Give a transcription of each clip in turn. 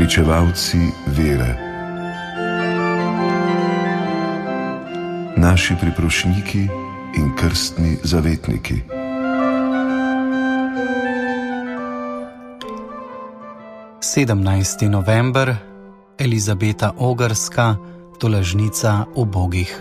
Pričevalci vere. Naši priprošniki in krstni zavetniki. Sedemnajsti november, Elizabeta Ogrska, tolažnica ubogih.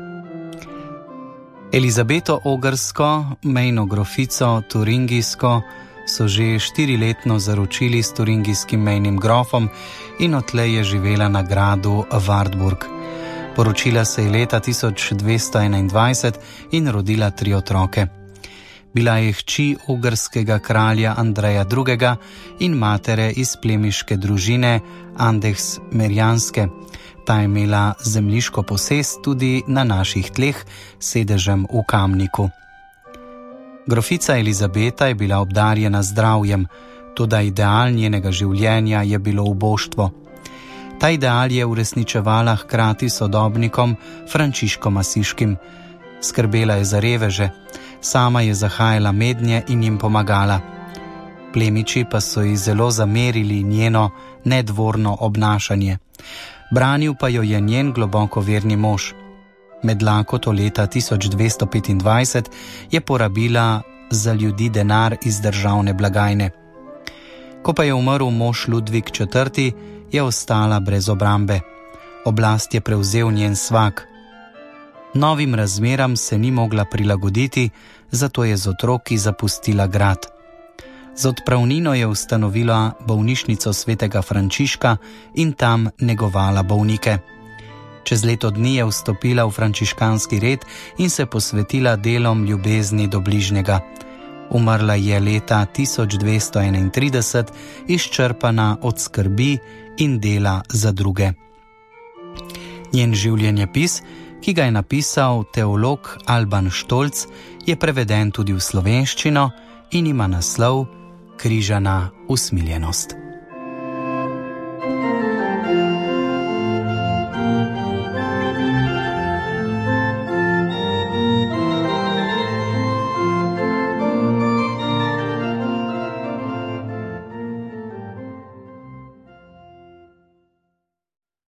Elizabeto Ogrsko, mejno grofico Turingijsko, so že 4-letno zaročili s turingijskim mejnim grofom in odtlej je živela na gradu Wartburg. Poročila se je leta 1221 in rodila 3 otroke. Bila je hči ogrskega kralja Andreja II. In matere iz plemiške družine Andehs Merjanske. Ta je imela zemljiško posest tudi na naših tleh, sedežem v Kamniku. Grofica Elizabeta je bila obdarjena zdravjem, toda ideal njenega življenja je bilo uboštvo. Ta ideal je uresničevala hkrati sodobnikom Frančiškom Asiškim. Skrbela je za reveže, sama je zahajala mednje in jim pomagala. Plemiči pa so ji zelo zamerili njeno nedvorno obnašanje. Branil pa jo je njen globoko verni mož. Med lakoto leta 1225 je porabila za ljudi denar iz državne blagajne. Ko pa je umrl mož Ludvik IV., je ostala brez obrambe. Oblast je prevzel njen svak. Novim razmeram se ni mogla prilagoditi, zato je z otroki zapustila grad. Z odpravnino je ustanovila bolnišnico svetega Frančiška in tam negovala bolnike. Čez leto dni je vstopila v frančiškanski red in se posvetila delom ljubezni do bližnjega. Umrla je leta 1231, izčrpana od skrbi in dela za druge. Njen življenjepis, ki ga je napisal teolog Alban Štolc, je preveden tudi v slovenščino in ima naslov Križana usmiljenost.